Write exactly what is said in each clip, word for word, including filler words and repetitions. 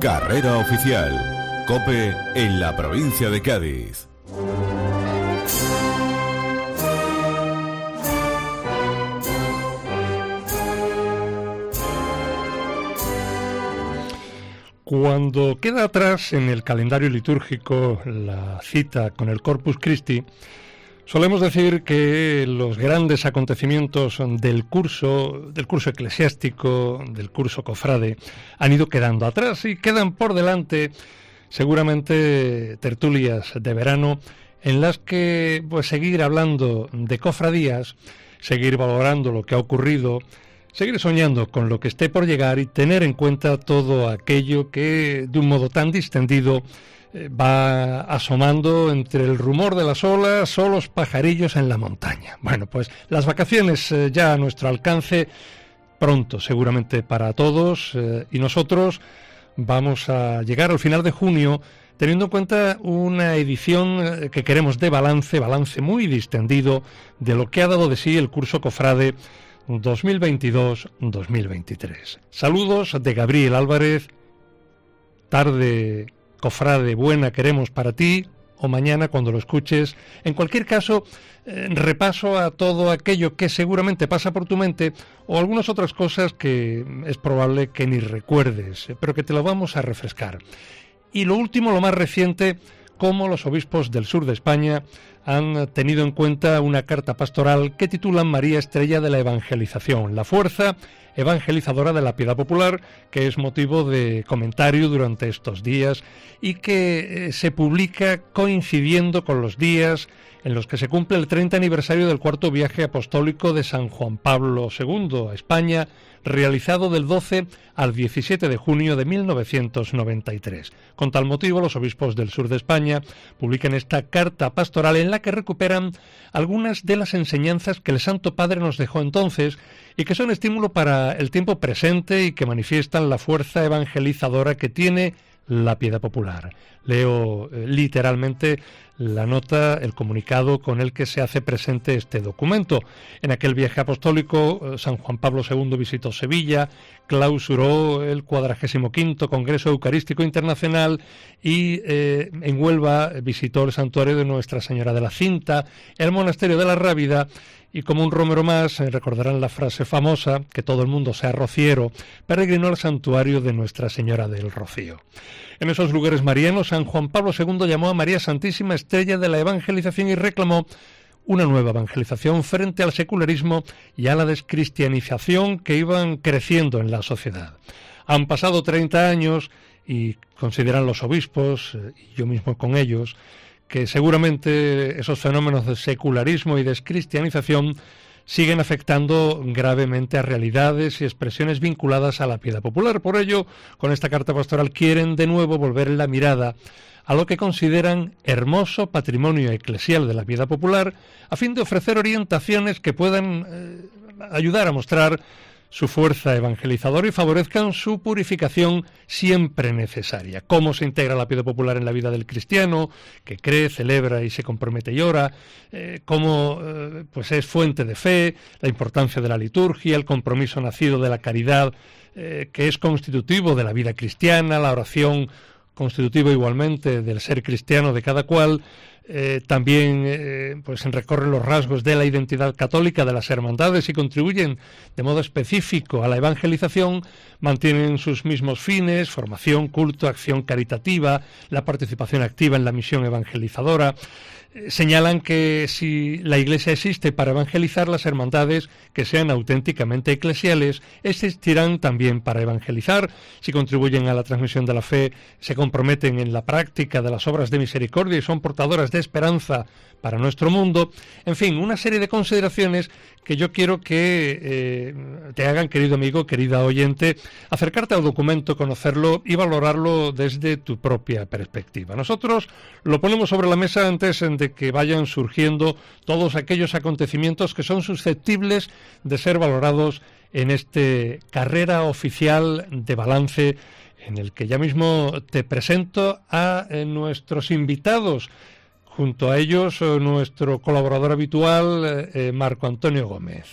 Carrera oficial. COPE en la provincia de Cádiz. Cuando queda atrás en el calendario litúrgico la cita con el Corpus Christi, solemos decir que los grandes acontecimientos del curso, del curso eclesiástico, del curso cofrade, han ido quedando atrás y quedan por delante seguramente tertulias de verano en las que pues seguir hablando de cofradías, seguir valorando lo que ha ocurrido, seguir soñando con lo que esté por llegar y tener en cuenta todo aquello que de un modo tan distendido eh, va asomando entre el rumor de las olas o los pajarillos en la montaña. Bueno, pues las vacaciones eh, ya a nuestro alcance, pronto seguramente para todos, eh, y nosotros vamos a llegar al final de junio teniendo en cuenta una edición que queremos de balance, balance muy distendido de lo que ha dado de sí el curso cofrade dos mil veintidós dos mil veintitrés. Saludos de Gabriel Álvarez. Tarde cofrade buena queremos para ti, o mañana cuando lo escuches. En cualquier caso, eh, repaso a todo aquello que seguramente pasa por tu mente o algunas otras cosas que es probable que ni recuerdes, pero que te lo vamos a refrescar. Y lo último, lo más reciente, cómo los obispos del sur de España han tenido en cuenta una carta pastoral que titulan María Estrella de la Evangelización, la fuerza evangelizadora de la piedad popular, que es motivo de comentario durante estos días y que eh, se publica coincidiendo con los días en los que se cumple el treinta aniversario del cuarto viaje apostólico de San Juan Pablo segundo a España, realizado del doce al diecisiete de junio de mil novecientos noventa y tres. Con tal motivo, los obispos del sur de España publican esta carta pastoral en la que recuperan algunas de las enseñanzas que el Santo Padre nos dejó entonces y que son estímulo para el tiempo presente y que manifiestan la fuerza evangelizadora que tiene la piedad popular. Leo eh, literalmente la nota, el comunicado con el que se hace presente este documento. En aquel viaje apostólico, San Juan Pablo segundo visitó Sevilla, clausuró el cuadragésimo quinto Congreso Eucarístico Internacional y eh, en Huelva visitó el santuario de Nuestra Señora de la Cinta, el monasterio de la Rábida, y como un romero más, eh, recordarán la frase famosa, que todo el mundo sea rociero, peregrinó al santuario de Nuestra Señora del Rocío. En esos lugares marianos, San Juan Pablo segundo llamó a María Santísima Estrella de la Evangelización y reclamó una nueva evangelización frente al secularismo y a la descristianización que iban creciendo en la sociedad. Han pasado treinta años y consideran los obispos, eh, y yo mismo con ellos, que seguramente esos fenómenos de secularismo y descristianización siguen afectando gravemente a realidades y expresiones vinculadas a la piedad popular. Por ello, con esta carta pastoral quieren de nuevo volver la mirada a lo que consideran hermoso patrimonio eclesial de la piedad popular, a fin de ofrecer orientaciones que puedan eh, ayudar a mostrar su fuerza evangelizadora y favorezcan su purificación siempre necesaria. Cómo se integra la piedad popular en la vida del cristiano, que cree, celebra y se compromete y ora, eh, cómo eh, pues es fuente de fe, la importancia de la liturgia, el compromiso nacido de la caridad, eh, que es constitutivo de la vida cristiana, la oración constitutivo igualmente del ser cristiano de cada cual. Eh, también eh, pues recorren los rasgos de la identidad católica de las hermandades y contribuyen de modo específico a la evangelización, mantienen sus mismos fines, formación, culto, acción caritativa, la participación activa en la misión evangelizadora. Eh, señalan que si la Iglesia existe para evangelizar, las hermandades que sean auténticamente eclesiales existirán también para evangelizar. Si contribuyen a la transmisión de la fe, se comprometen en la práctica de las obras de misericordia y son portadoras de esperanza para nuestro mundo. En fin, una serie de consideraciones que yo quiero que eh, te hagan, querido amigo, querida oyente, acercarte al documento, conocerlo y valorarlo desde tu propia perspectiva. Nosotros lo ponemos sobre la mesa antes de que vayan surgiendo todos aquellos acontecimientos que son susceptibles de ser valorados en este carrera oficial de balance, en el que ya mismo te presento a eh, nuestros invitados. Junto a ellos, nuestro colaborador habitual, eh, Marco Antonio Gómez.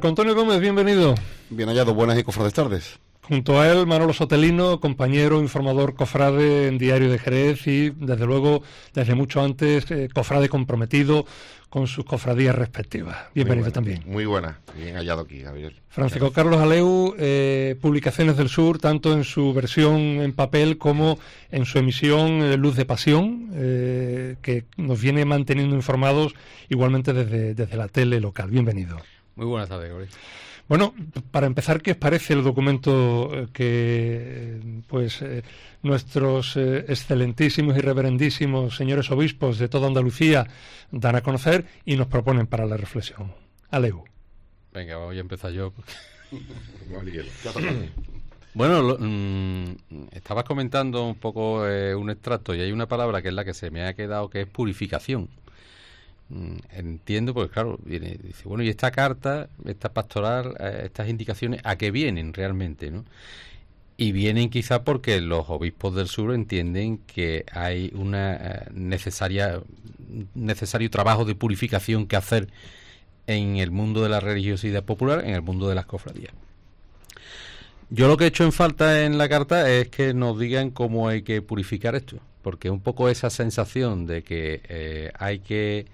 Marco Antonio Gómez, bienvenido. Bien hallado, buenas y cofrades tardes. Junto a él, Manolo Sotelino, compañero, informador, cofrade en Diario de Jerez y, desde luego, desde mucho antes, eh, cofrade comprometido con sus cofradías respectivas. Bienvenido muy buena, también. Muy buena, bien hallado aquí, Javier. Francisco Gracias. Carlos Aleu, eh, Publicaciones del Sur, tanto en su versión en papel como en su emisión eh, Luz de Pasión, eh, que nos viene manteniendo informados igualmente desde, desde la tele local. Bienvenido. Muy buenas tardes, Gabriel. Bueno, para empezar, ¿qué os parece el documento que pues eh, nuestros eh, excelentísimos y reverendísimos señores obispos de toda Andalucía dan a conocer y nos proponen para la reflexión? Aleu. Venga, voy a empezar yo. Bueno, lo, mmm, estabas comentando un poco eh, un extracto y hay una palabra que es la que se me ha quedado, que es purificación. Entiendo, porque claro, viene, dice, bueno, y esta carta, esta pastoral, eh, estas indicaciones, ¿a qué vienen realmente, no? Y vienen quizá porque los obispos del sur entienden que hay una eh, necesaria necesario trabajo de purificación que hacer en el mundo de la religiosidad popular, en el mundo de las cofradías. Yo lo que he hecho en falta en la carta es que nos digan cómo hay que purificar esto, porque un poco esa sensación de que eh, hay que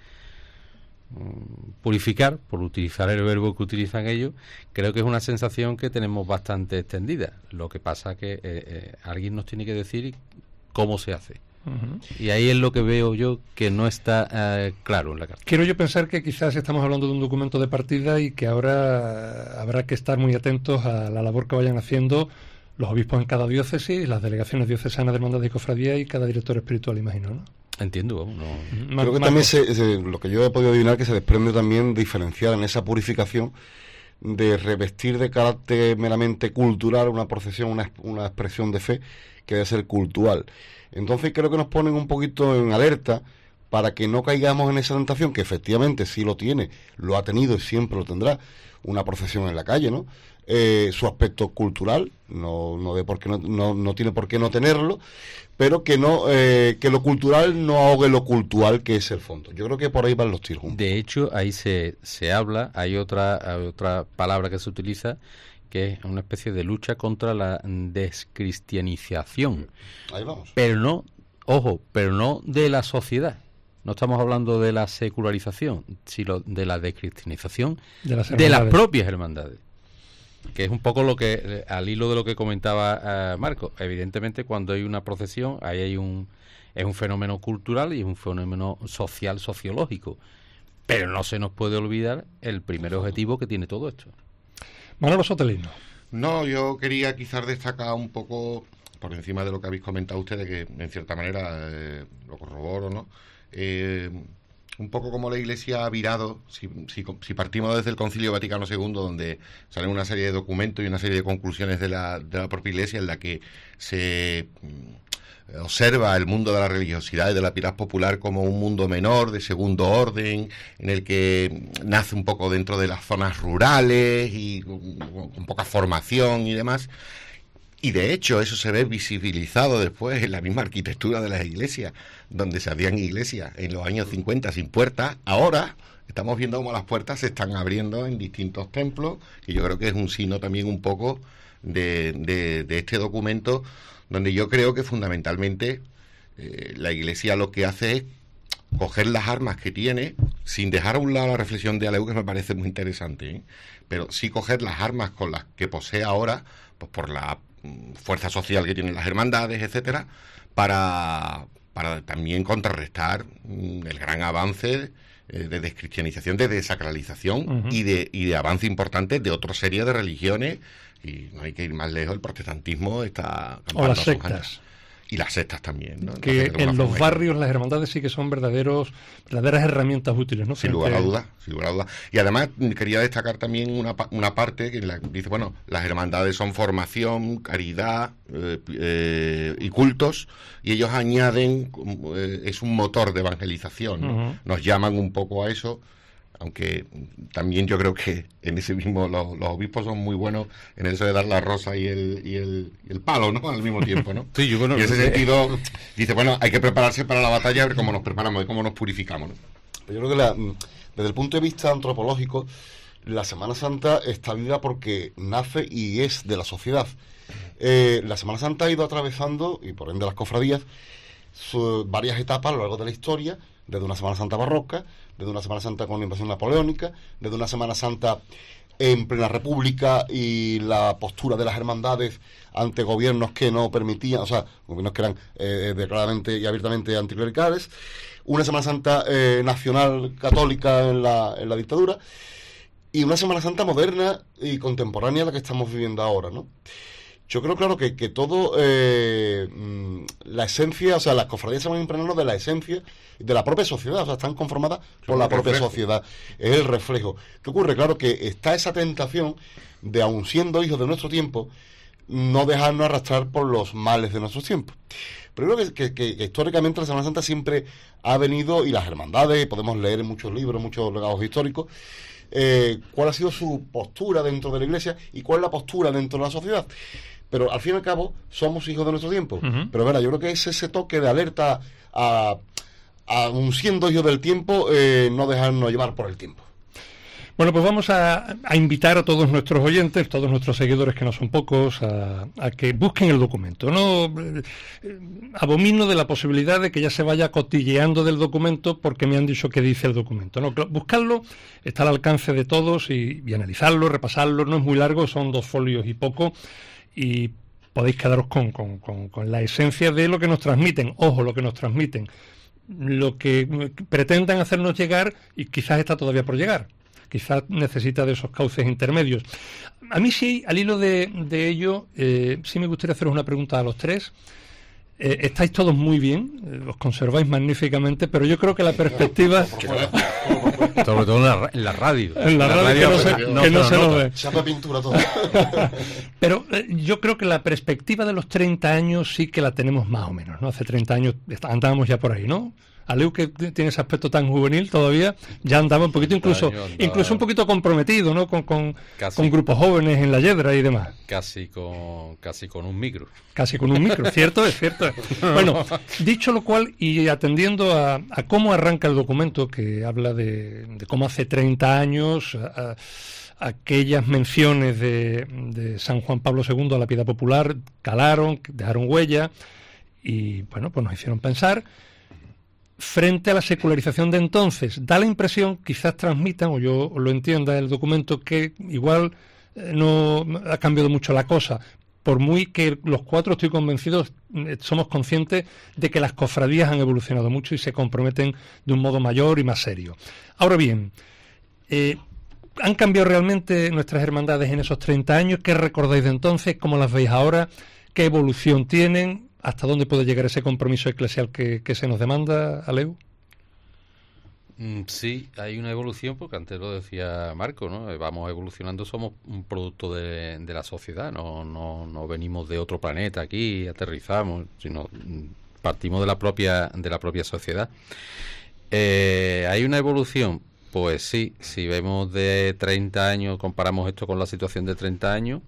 purificar, por utilizar el verbo que utilizan ellos, creo que es una sensación que tenemos bastante extendida. Lo que pasa que eh, eh, alguien nos tiene que decir cómo se hace. Uh-huh. Y ahí es lo que veo yo que no está eh, claro en la carta. Quiero yo pensar que quizás estamos hablando de un documento de partida y que ahora habrá que estar muy atentos a la labor que vayan haciendo los obispos en cada diócesis, las delegaciones diocesanas de hermandad y cofradía y cada director espiritual, imagino, ¿no? Entiendo, no. Creo que Marco. También se, se, lo que yo he podido adivinar que se desprende también diferenciar en esa purificación de revestir de carácter meramente cultural una procesión, una, una expresión de fe que debe ser cultural. Entonces creo que nos ponen un poquito en alerta para que no caigamos en esa tentación, que efectivamente sí lo tiene, lo ha tenido y siempre lo tendrá, una procesión en la calle, ¿no? Eh, su aspecto cultural, no, no, de por qué no, no, no tiene por qué no tenerlo, pero que no eh, que lo cultural no ahogue lo cultural, que es el fondo. Yo creo que por ahí van los tiros. De hecho, ahí se, se habla, hay otra, hay otra palabra que se utiliza, que es una especie de lucha contra la descristianización. Ahí vamos. Pero no, ojo, pero no de la sociedad. No estamos hablando de la secularización, sino de la descristianización de las, de las propias hermandades. Que es un poco lo que, al hilo de lo que comentaba uh, Marco, evidentemente cuando hay una procesión, ahí hay un, es un fenómeno cultural y es un fenómeno social, sociológico, pero no se nos puede olvidar el primer objetivo que tiene todo esto. Manolo Sotelino. No, yo quería quizás destacar un poco, por encima de lo que habéis comentado ustedes, que en cierta manera eh, lo corroboro, ¿no? Eh, un poco como la Iglesia ha virado, si, si, si partimos desde el Concilio Vaticano segundo, donde salen una serie de documentos y una serie de conclusiones de la, de la propia Iglesia en la que se mm, observa el mundo de la religiosidad y de la piedad popular como un mundo menor, de segundo orden, en el que nace un poco dentro de las zonas rurales y con, con poca formación y demás. Y de hecho eso se ve visibilizado después en la misma arquitectura de las iglesias, donde se hacían iglesias en los años cincuenta sin puertas. Ahora estamos viendo cómo las puertas se están abriendo en distintos templos, y yo creo que es un signo también un poco de, de, de este documento, donde yo creo que fundamentalmente eh, la Iglesia lo que hace es coger las armas que tiene, sin dejar a un lado la reflexión de Aleu, que me parece muy interesante, ¿eh? Pero sí coger las armas con las que posee ahora, pues por la fuerza social que tienen las hermandades, etcétera, para, para también contrarrestar el gran avance eh, de descristianización, de desacralización uh-huh. y de y de avance importante de otra serie de religiones, y no hay que ir más lejos, el protestantismo está o las sectas. Y las sectas también, ¿no? Que Entonces, en los barrios las hermandades sí que son verdaderos verdaderas herramientas útiles, ¿no? Sin lugar a dudas, sin lugar a dudas. Y además quería destacar también una, una parte que la, dice, bueno, las hermandades son formación, caridad eh, eh, y cultos, y ellos añaden, eh, es un motor de evangelización, ¿no? Uh-huh. Nos llaman un poco a eso, aunque también yo creo que en ese mismo los, los obispos son muy buenos en eso de dar la rosa y el y el, y el palo, ¿no? Al mismo tiempo, ¿no? Sí, yo, bueno, y en ese sentido dice, bueno, hay que prepararse para la batalla, a ver cómo nos preparamos y cómo nos purificamos, ¿no? Yo creo que la, desde el punto de vista antropológico, la Semana Santa está viva porque nace y es de la sociedad. Eh, la Semana Santa ha ido atravesando, y por ende las cofradías, su, varias etapas a lo largo de la historia, desde una Semana Santa barroca, desde una Semana Santa con la invasión napoleónica, desde una Semana Santa en plena república y la postura de las hermandades ante gobiernos que no permitían, o sea, gobiernos que eran eh, declaradamente y abiertamente anticlericales, una Semana Santa eh, nacional católica en la, en la dictadura, y una Semana Santa moderna y contemporánea la que estamos viviendo ahora, ¿no? Yo creo, claro, que, que todo, eh, la esencia, o sea, las cofradías se van impregnando de la esencia de la propia sociedad, o sea, están conformadas por la propia sociedad, es el reflejo. ¿Qué ocurre? Claro que está esa tentación de, aun siendo hijos de nuestro tiempo, no dejarnos arrastrar por los males de nuestros tiempos. Pero creo que, que, que, que históricamente la Semana Santa siempre ha venido, y las hermandades, podemos leer en muchos libros, muchos legados históricos, eh, cuál ha sido su postura dentro de la Iglesia y cuál es la postura dentro de la sociedad. Pero al fin y al cabo somos hijos de nuestro tiempo. Uh-huh. Pero verá, yo creo que es ese toque de alerta a, aun siendo hijos del tiempo, eh, no dejarnos llevar por el tiempo. Bueno, pues vamos a, a invitar a todos nuestros oyentes, todos nuestros seguidores, que no son pocos, a, a que busquen el documento. No eh, abomino de la posibilidad de que ya se vaya cotilleando del documento porque me han dicho que dice el documento. No, buscarlo está al alcance de todos y, y analizarlo, repasarlo. No es muy largo, son dos folios y poco. Y podéis quedaros con, con, con, con la esencia de lo que nos transmiten. Ojo, lo que nos transmiten. Lo que pretendan hacernos llegar, y quizás está todavía por llegar. Quizás necesita de esos cauces intermedios. A mí sí, al hilo de, de ello, eh, sí me gustaría haceros una pregunta a los tres. Eh, estáis todos muy bien, eh, os conserváis magníficamente, pero yo creo que la perspectiva... Sobre todo en la, en la radio. En la, la radio, radio que no se, no, que no se lo ve. Chapa pintura todo. Pero eh, yo creo que la perspectiva de los treinta años sí que la tenemos más o menos, ¿no? Hace treinta años andábamos ya por ahí, ¿no? Aleu, que tiene ese aspecto tan juvenil todavía, ya andaba un poquito, incluso andaba, incluso un poquito comprometido, ¿no? Con, con, con grupos jóvenes en la Yedra y demás. Casi con casi con un micro. Casi con un micro, cierto es, cierto es. Bueno, dicho lo cual, y atendiendo a, a cómo arranca el documento, que habla de, de cómo hace treinta años... A, a, aquellas menciones de, de San Juan Pablo segundo a la piedad popular calaron, dejaron huella, y bueno, pues nos hicieron pensar. Frente a la secularización de entonces, da la impresión, quizás transmitan, o yo lo entienda el documento, que igual eh, no ha cambiado mucho la cosa. Por muy que los cuatro, estoy convencidos, eh, somos conscientes de que las cofradías han evolucionado mucho y se comprometen de un modo mayor y más serio. Ahora bien, eh, ¿han cambiado realmente nuestras hermandades en esos treinta años? ¿Qué recordáis de entonces? ¿Cómo las veis ahora? ¿Qué evolución tienen? ¿Hasta dónde puede llegar ese compromiso eclesial que, que se nos demanda, Aleu? Mm, sí, hay una evolución, porque antes lo decía Marco, ¿no? Vamos evolucionando, somos un producto de, de la sociedad, no, no, no venimos de otro planeta aquí, aterrizamos, sino partimos de la propia, de la propia sociedad. Eh, ¿Hay una evolución? Pues sí, si vemos de treinta años, comparamos esto con la situación de treinta años,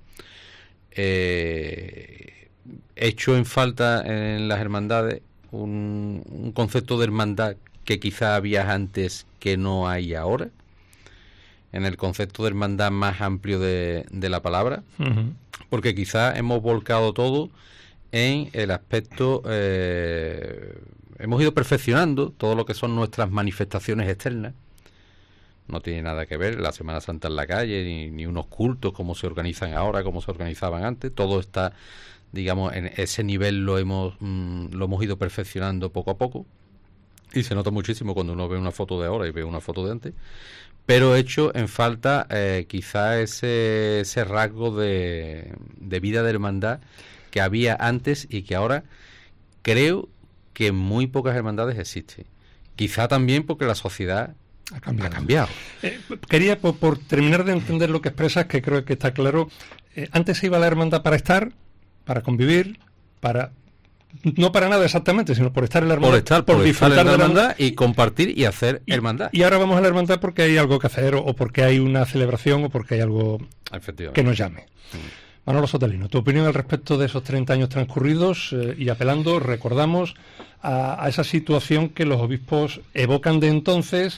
eh... hecho en falta en las hermandades un, un concepto de hermandad que quizá había antes que no hay ahora, en el concepto de hermandad más amplio de, de la palabra, uh-huh. Porque quizá hemos volcado todo en el aspecto, eh, hemos ido perfeccionando todo lo que son nuestras manifestaciones externas. No tiene nada que ver la Semana Santa en la calle, ni, ni unos cultos como se organizan ahora, como se organizaban antes. Todo está, digamos, en ese nivel lo hemos mmm, lo hemos ido perfeccionando poco a poco. Y se nota muchísimo cuando uno ve una foto de ahora y ve una foto de antes. Pero hecho en falta eh, quizá ese, ese rasgo de, de vida de hermandad que había antes y que ahora creo que en muy pocas hermandades existe. Quizá también porque la sociedad... Ha cambiado. Ha cambiado. Eh, quería, por, por terminar de entender lo que expresas, que creo que está claro, eh, antes se iba a la hermandad para estar, para convivir, para... No para nada exactamente, sino por estar en la hermandad. Por estar, por, por disfrutar estar en la hermandad, hermandad y compartir y hacer y, hermandad. Y ahora vamos a la hermandad porque hay algo que hacer, o, o porque hay una celebración, o porque hay algo que nos llame. Mm. Manolo Sotelino, tu opinión al respecto de esos treinta años transcurridos, eh, y apelando, recordamos, a, a esa situación que los obispos evocan de entonces,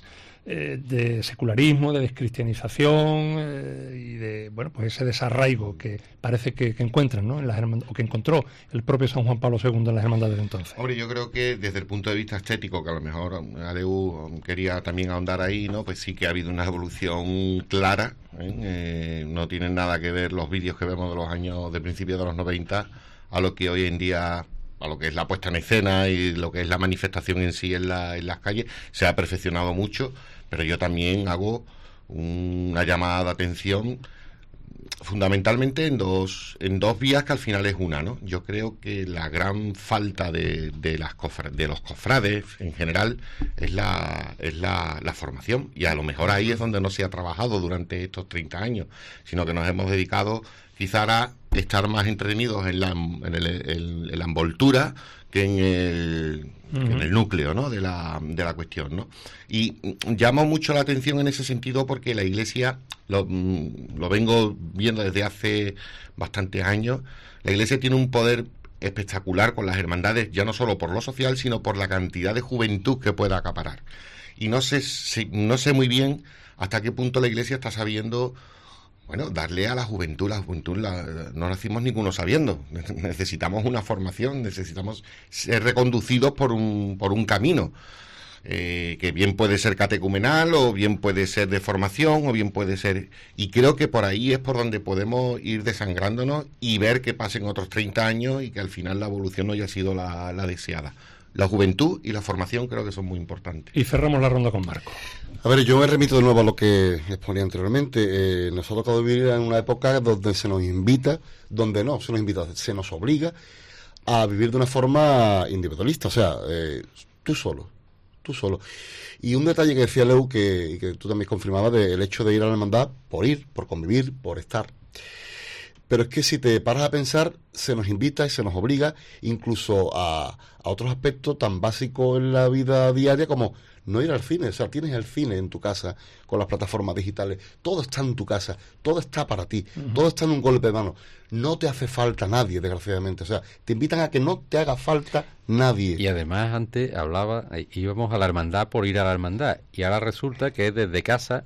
eh, de secularismo, de descristianización eh, y de, bueno, pues ese desarraigo que parece que, que encuentran, ¿no?, en las hermandades, o que encontró el propio San Juan Pablo segundo en las hermandades de entonces. Hombre, yo creo que desde el punto de vista estético, que a lo mejor Adeu quería también ahondar ahí, ¿no?, pues sí que ha habido una evolución clara, ¿eh? Eh, no tienen nada que ver los vídeos que vemos de los años de principios de los noventa a lo que hoy en día, a lo que es la puesta en escena y lo que es la manifestación en sí en, la, en las calles. Se ha perfeccionado mucho, pero yo también hago una llamada de atención fundamentalmente en dos en dos vías que al final es una, ¿no? Yo creo que la gran falta de, de las cofra, de los cofrades en general es la es la, la formación, y a lo mejor ahí es donde no se ha trabajado durante estos treinta años, sino que nos hemos dedicado quizá a estar más entretenidos en la en, el, el, en la envoltura que en el, uh-huh. que en el núcleo, ¿no?, de la de la cuestión, ¿no? Y llama mucho la atención en ese sentido porque la Iglesia, lo, lo vengo viendo desde hace bastantes años, la Iglesia tiene un poder espectacular con las hermandades, ya no solo por lo social, sino por la cantidad de juventud que pueda acaparar. Y no sé si, no sé muy bien hasta qué punto la Iglesia está sabiendo, bueno, darle a la juventud, la juventud la, no nacimos ninguno sabiendo, necesitamos una formación, necesitamos ser reconducidos por un, por un camino, eh, que bien puede ser catecumenal, o bien puede ser de formación, o bien puede ser, y creo que por ahí es por donde podemos ir desangrándonos y ver que pasen otros treinta años y que al final la evolución no haya sido la, la deseada. La juventud y la formación creo que son muy importantes. Y cerramos la ronda con Marco. A ver, yo me remito de nuevo a lo que exponía anteriormente. Eh, nosotros acabamos de vivir en una época donde se nos invita, donde no, se nos invita, se nos obliga a vivir de una forma individualista. O sea, eh, tú solo, tú solo. Y un detalle que decía Leu, que, y que tú también confirmabas, del hecho de ir a la hermandad por ir, por convivir, por estar. Pero es que si te paras a pensar, se nos invita y se nos obliga incluso a, a otros aspectos tan básicos en la vida diaria como no ir al cine. O sea, tienes el cine en tu casa con las plataformas digitales, todo está en tu casa, todo está para ti, uh-huh. todo está en un golpe de mano. No te hace falta nadie, desgraciadamente. O sea, te invitan a que no te haga falta nadie. Y además antes hablaba, íbamos a la hermandad por ir a la hermandad, y ahora resulta que desde casa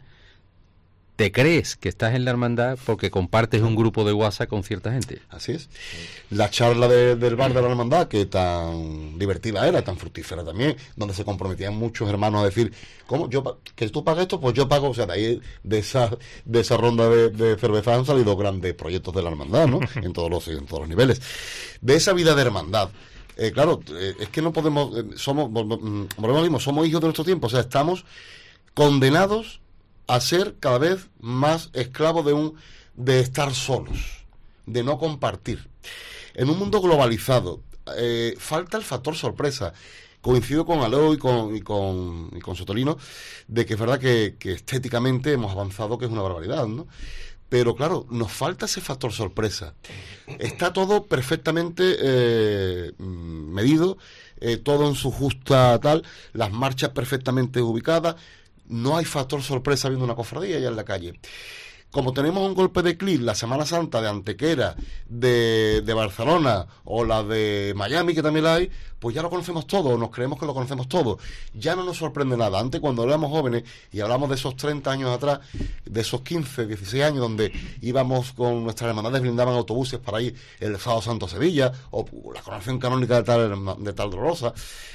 te crees que estás en la hermandad porque compartes un grupo de WhatsApp con cierta gente. Así es. La charla de, del bar de la hermandad, que tan divertida era, tan fructífera también, donde se comprometían muchos hermanos a decir, ¿cómo? Yo que tú pagas esto, pues yo pago. O sea, de ahí, de esa de esa ronda de, de cerveza han salido grandes proyectos de la hermandad, ¿no? En todos los en todos los niveles. De esa vida de hermandad. Eh, claro, eh, es que no podemos, eh, somos, volvemos al mismo, somos hijos de nuestro tiempo. O sea, estamos condenados a ser cada vez más esclavos de un de estar solos, de no compartir. En un mundo globalizado, eh, falta el factor sorpresa. Coincido con Aló y con y con, y con Sotolino de que es verdad que, que estéticamente hemos avanzado, que es una barbaridad, ¿no? Pero claro, nos falta ese factor sorpresa. Está todo perfectamente eh, medido, eh, todo en su justa tal, las marchas perfectamente ubicadas. No hay factor sorpresa viendo una cofradía allá en la calle. Como tenemos un golpe de clic, la Semana Santa de Antequera, de, de Barcelona o la de Miami, que también la hay, pues ya lo conocemos todo, nos creemos que lo conocemos todo. Ya no nos sorprende nada. Antes, cuando éramos jóvenes y hablamos de esos treinta años atrás, de esos quince, dieciséis años, donde íbamos con nuestras hermandades, brindaban autobuses para ir el Sábado Santo a Sevilla, o la coronación canónica de tal, de tal Dolorosa.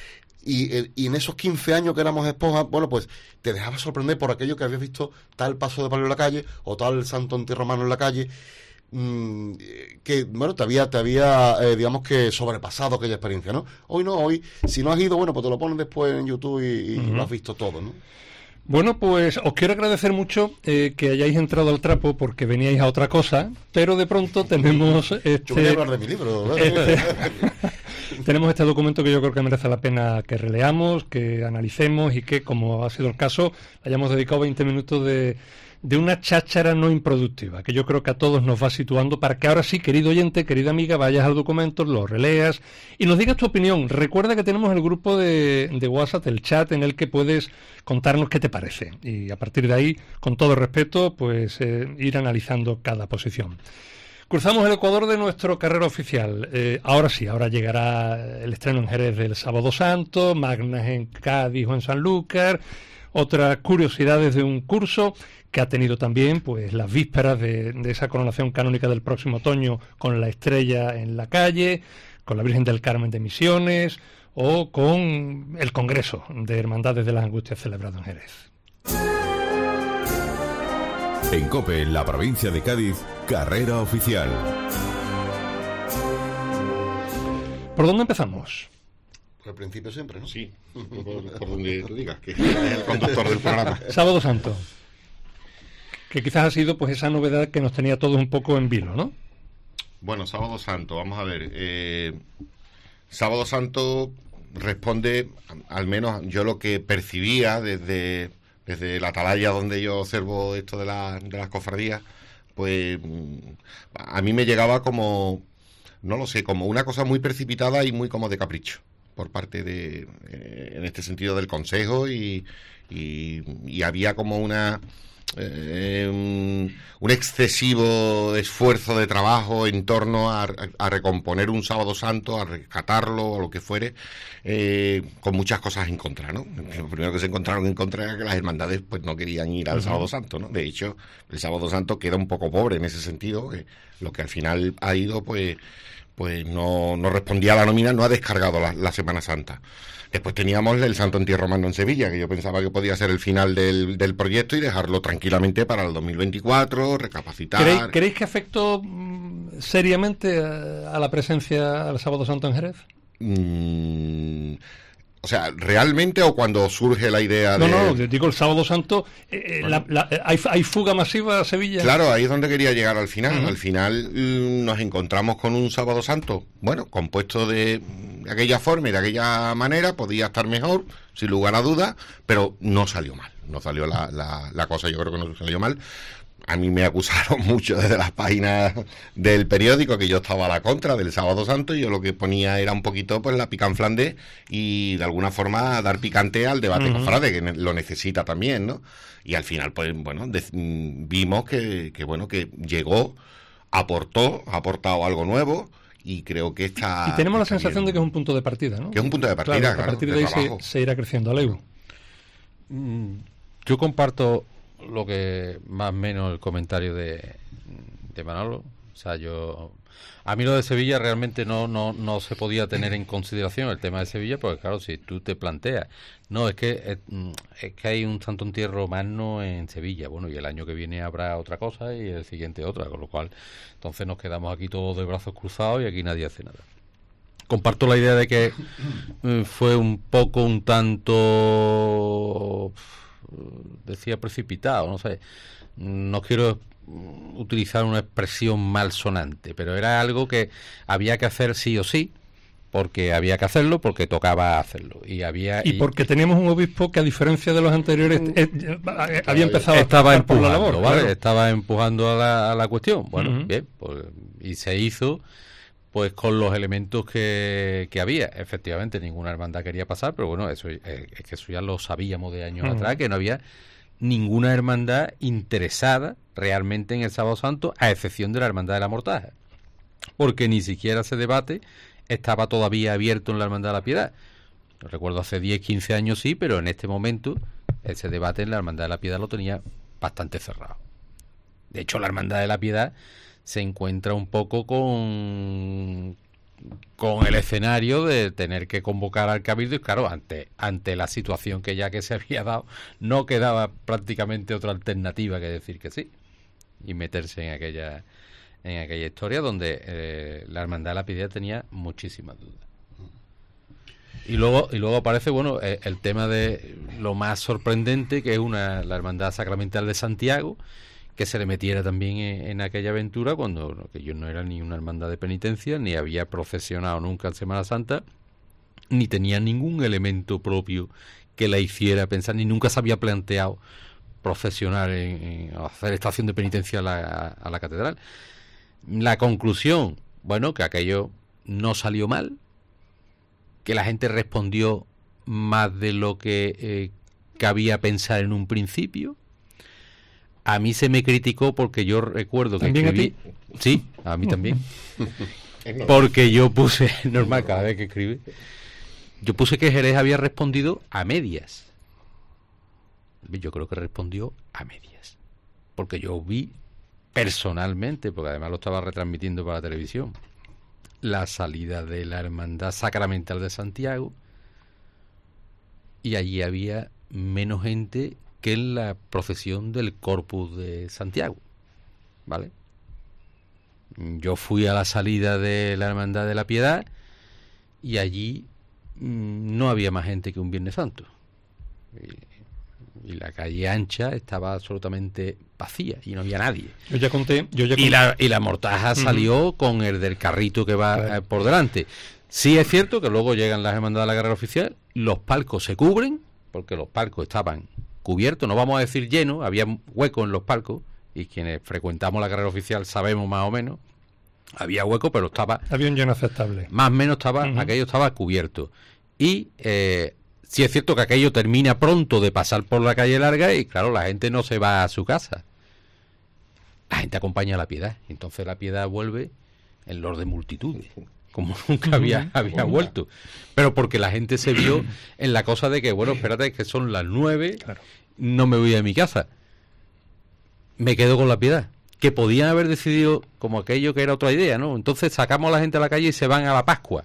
Y, y en esos quince años que éramos esposas, bueno, pues te dejabas sorprender por aquello que habías visto, tal paso de palio en la calle, o tal santo antirromano en la calle, mmm, que, bueno, te había, te había eh, digamos que sobrepasado aquella experiencia, ¿no? Hoy no, hoy, si no has ido, bueno, pues te lo pones después en YouTube y, y uh-huh. lo has visto todo, ¿no? Bueno, pues os quiero agradecer mucho eh, que hayáis entrado al trapo porque veníais a otra cosa, pero de pronto tenemos este... Yo voy a hablar de mi libro, ¿verdad? Este... Tenemos este documento que yo creo que merece la pena que releamos, que analicemos y que, como ha sido el caso, hayamos dedicado veinte minutos de, de una cháchara no improductiva, que yo creo que a todos nos va situando para que ahora sí, querido oyente, querida amiga, vayas al documento, lo releas y nos digas tu opinión. Recuerda que tenemos el grupo de, de WhatsApp, el chat, en el que puedes contarnos qué te parece y a partir de ahí, con todo respeto, pues eh, ir analizando cada posición. Cruzamos el Ecuador de nuestro carrera oficial. Eh, ahora sí, ahora llegará el estreno en Jerez del Sábado Santo, Magnas en Cádiz o en Sanlúcar, otras curiosidades de un curso que ha tenido también pues las vísperas de, de esa coronación canónica del próximo otoño con la estrella en la calle, con la Virgen del Carmen de Misiones o con el Congreso de Hermandades de las Angustias celebrado en Jerez. En COPE, en la provincia de Cádiz, carrera oficial. ¿Por dónde empezamos? Por el principio siempre, ¿no? Sí, por, por donde tú digas, que es el conductor del programa. Sábado Santo, que quizás ha sido pues esa novedad que nos tenía todos un poco en vilo, ¿no? Bueno, Sábado Santo, vamos a ver. Eh, Sábado Santo responde, al menos yo lo que percibía desde, desde la atalaya donde yo observo esto de, la, de las cofradías, pues a mí me llegaba como, no lo sé, como una cosa muy precipitada y muy como de capricho por parte de, eh, en este sentido, del Consejo y, y, y había como una... Eh, un, un excesivo esfuerzo de trabajo en torno a, a recomponer un Sábado Santo, a rescatarlo o lo que fuere, eh, con muchas cosas en contra, ¿no? Lo primero que se encontraron en contra era que las hermandades pues no querían ir al uh-huh. Sábado Santo, ¿no? De hecho, el Sábado Santo queda un poco pobre en ese sentido, que lo que al final ha ido pues pues no, no respondía a la nómina, no ha descargado la, la Semana Santa. Después teníamos el Santo Entierro Magno en Sevilla, que yo pensaba que podía ser el final del, del proyecto y dejarlo tranquilamente para el dos mil veinticuatro, recapacitar. ¿Creéis, ¿creéis que afectó mm, seriamente a, a la presencia al Sábado Santo en Jerez? Mm, o sea, ¿realmente o cuando surge la idea no, de...? No, no, digo el Sábado Santo, eh, bueno. la, la, ¿hay, ¿hay fuga masiva a Sevilla? Claro, ahí es donde quería llegar al final. Uh-huh. Al final mm, nos encontramos con un Sábado Santo, bueno, compuesto de... de aquella forma y de aquella manera, podía estar mejor, sin lugar a dudas, pero no salió mal, no salió la, la, la cosa, yo creo que no salió mal. A mí me acusaron mucho desde las páginas del periódico que yo estaba a la contra del Sábado Santo y yo lo que ponía era un poquito pues la picanflande y de alguna forma dar picante al debate uh-huh. cofrade, que lo necesita también, ¿no? Y al final, pues bueno, de, vimos que, que bueno, que llegó, aportó, ha aportado algo nuevo. Y creo que está... Y tenemos la sensación bien. de que es un punto de partida, ¿no? Que es un punto de partida, claro. claro a partir de, de ahí se, se irá creciendo. Aleu. Yo comparto lo que más o menos el comentario de, de Manolo. O sea, yo... A mí lo de Sevilla realmente no, no, no se podía tener en consideración el tema de Sevilla, porque claro, si tú te planteas, no, es que es, es que hay un Santo Entierro Magno en Sevilla, bueno, y el año que viene habrá otra cosa y el siguiente otra, con lo cual entonces nos quedamos aquí todos de brazos cruzados y aquí nadie hace nada. Comparto la idea de que fue un poco un tanto, decía, precipitado, no sé, no quiero utilizar una expresión malsonante, pero era algo que había que hacer sí o sí, porque había que hacerlo, porque tocaba hacerlo. Y había y porque y, teníamos un obispo que, a diferencia de los anteriores, eh, eh, había empezado estaba a empujando, por la labor, ¿vale? Claro. Estaba empujando a la, a la cuestión. Bueno, uh-huh. bien, pues, y se hizo pues con los elementos que, que había. Efectivamente, ninguna hermandad quería pasar, pero bueno, eso eh, es que eso ya lo sabíamos de años uh-huh. atrás, que no había ninguna hermandad interesada realmente en el Sábado Santo, a excepción de la Hermandad de la Mortaja, porque ni siquiera ese debate estaba todavía abierto en la Hermandad de la Piedad. Yo recuerdo hace diez, quince años sí, pero en este momento ese debate en la Hermandad de la Piedad lo tenía bastante cerrado. De hecho, la Hermandad de la Piedad se encuentra un poco con con el escenario de tener que convocar al Cabildo y claro, ante ante la situación que ya que se había dado, no quedaba prácticamente otra alternativa que decir que sí y meterse en aquella en aquella historia donde eh, la Hermandad de la Piedad tenía muchísimas dudas. Y luego y luego aparece, bueno, eh, el tema de lo más sorprendente, que es una la Hermandad Sacramental de Santiago, que se le metiera también en, en aquella aventura cuando no, que yo no era ni una hermandad de penitencia, ni había procesionado nunca en Semana Santa, ni tenía ningún elemento propio que la hiciera pensar, ni nunca se había planteado procesionar en, en hacer estación de penitencia a la, a la catedral. La conclusión, bueno, que aquello no salió mal, que la gente respondió más de lo que eh, cabía pensar en un principio. A mí se me criticó porque yo recuerdo que ¿También escribí... a ti? Sí, a mí también. Porque yo puse, normal cada vez que escribe, yo puse que Jerez había respondido a medias. Yo creo que respondió a medias. Porque yo vi personalmente, porque además lo estaba retransmitiendo para la televisión, la salida de la Hermandad Sacramental de Santiago, y allí había menos gente que en la procesión del Corpus de Santiago, ¿vale? Yo fui a la salida de la Hermandad de la Piedad y allí mmm, no había más gente que un Viernes Santo. Y, y la calle ancha estaba absolutamente vacía y no había nadie. Yo ya conté... Yo ya conté. Y, la, y la mortaja salió uh-huh. con el del carrito que va claro. eh, por delante. Sí es cierto que luego llegan las hermandades de la carrera oficial, los palcos se cubren, porque los palcos estaban cubiertos, no vamos a decir llenos, había huecos en los palcos, y quienes frecuentamos la carrera oficial sabemos más o menos, había hueco, pero estaba... Había un lleno aceptable. Más o menos estaba, uh-huh. aquello estaba cubierto. Y eh, sí es cierto que aquello termina pronto de pasar por la calle larga y claro, la gente no se va a su casa. La gente acompaña a la Piedad, entonces la Piedad vuelve en los de multitudes, como nunca había, había vuelto. Pero porque la gente se vio en la cosa de que, bueno, espérate, que son las nueve, claro. no me voy a mi casa. Me quedo con la Piedad. Que podían haber decidido como aquello que era otra idea, ¿no? Entonces sacamos a la gente a la calle y se van a la Pascua.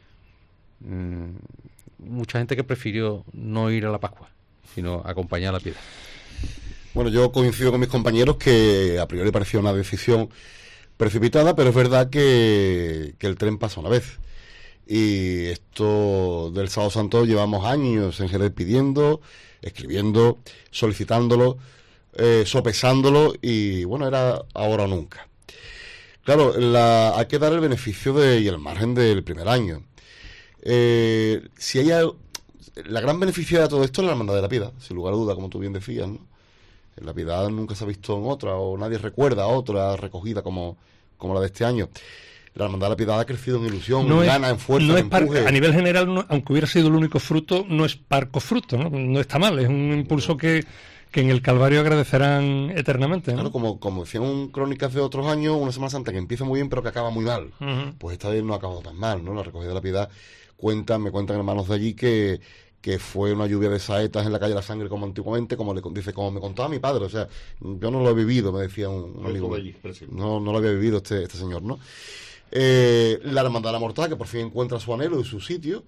Mm, mucha gente que prefirió no ir a la Pascua, sino acompañar a la Piedad. Bueno, yo coincido con mis compañeros que a priori parecía una decisión precipitada, pero es verdad que, que el tren pasa una vez. Y esto del Sábado Santo llevamos años en Jerez pidiendo, escribiendo, solicitándolo, eh, sopesándolo, y bueno, era ahora o nunca. Claro, la, hay que dar el beneficio de, y el margen del primer año. Eh, si hay la gran beneficiaria de todo esto es la Hermandad de la Piedad, sin lugar a duda, como tú bien decías, ¿no? La Piedad nunca se ha visto en otra, o nadie recuerda a otra recogida como, como la de este año. La Hermandad de la Piedad ha crecido en ilusión, no en es, gana, en fuerza, no en es par, empuje. A nivel general, no, aunque hubiera sido el único fruto, no es parco fruto, ¿no? No está mal, es un impulso que, que en el Calvario agradecerán eternamente, ¿no? Claro, como, como decían crónicas de otros años, una Semana Santa que empieza muy bien pero que acaba muy mal. Uh-huh. Pues esta vez no ha acabado tan mal, ¿no? La recogida de la Piedad, cuentan, me cuentan hermanos de allí que... que fue una lluvia de saetas en la calle de la Sangre como antiguamente, como le dice, como me contaba mi padre, o sea, yo no lo he vivido, me decía un, un amigo, allí, no, no lo había vivido este, este señor, ¿no? Eh, la Hermandad de la Mortaja, que por fin encuentra su anhelo y su sitio,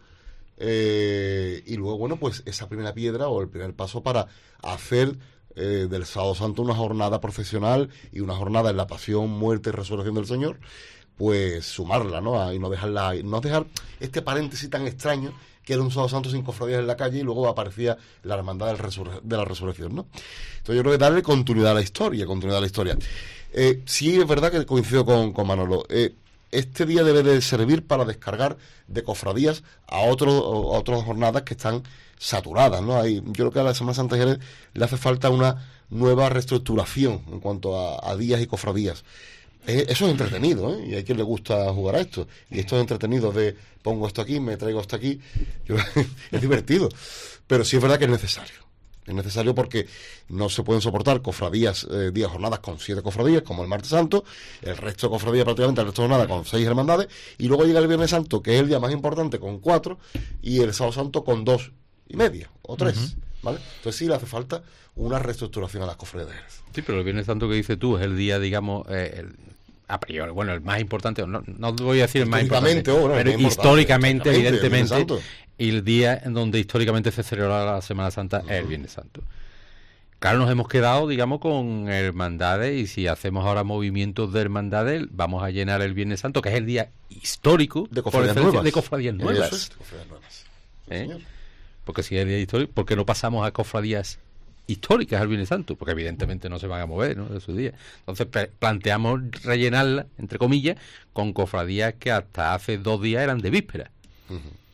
eh, y luego, bueno, pues esa primera piedra o el primer paso para hacer eh, del Sábado Santo una jornada profesional y una jornada en la pasión, muerte y resurrección del Señor, pues sumarla, ¿no? Y no dejarla, no dejar este paréntesis tan extraño que era un Sábado Santo sin cofradías en la calle y luego aparecía la Hermandad del Resur- de la Resurrección, ¿no? Entonces yo creo que darle continuidad a la historia, continuidad a la historia. Eh, sí es verdad que coincido con, con Manolo. Eh, este día debe de servir para descargar de cofradías a, otro, a otras jornadas que están saturadas, ¿no? Hay, yo creo que a la Semana Santa de Jerez le hace falta una nueva reestructuración en cuanto a, a días y cofradías. Eso es entretenido, ¿eh? Y hay quien le gusta jugar a esto. Y esto es entretenido de pongo esto aquí, me traigo esto aquí. Yo, es divertido. Pero sí es verdad que es necesario. Es necesario porque no se pueden soportar cofradías, eh, días, jornadas con siete cofradías, como el Martes Santo, el resto de cofradías prácticamente, el resto de jornada con seis hermandades, y luego llega el Viernes Santo, que es el día más importante, con cuatro, y el Sábado Santo con dos y media, o tres. Uh-huh. ¿Vale? Entonces sí le hace falta una reestructuración a las cofradías de Jerez. Sí, pero el Viernes Santo que dices tú es el día, digamos, eh, el, a priori, bueno, el más importante, no, no voy a decir el más importante, oh, bueno, pero el históricamente, importante, evidentemente, el y el día en donde históricamente se celebra la Semana Santa uh-huh. es el Viernes Santo. Claro, nos hemos quedado, digamos, con hermandades, y si hacemos ahora movimientos de hermandades, vamos a llenar el Viernes Santo, que es el día histórico de cofradías nuevas. De cofradías nuevas. Eso es, de cofradías nuevas. ¿Eh? Sí, porque si es el día histórico, ¿por qué no pasamos a cofradías históricas al Viernes Santo? Porque evidentemente no se van a mover, ¿no?, de su día. Entonces pe- planteamos rellenarla, entre comillas, con cofradías que hasta hace dos días eran de víspera. Uh-huh.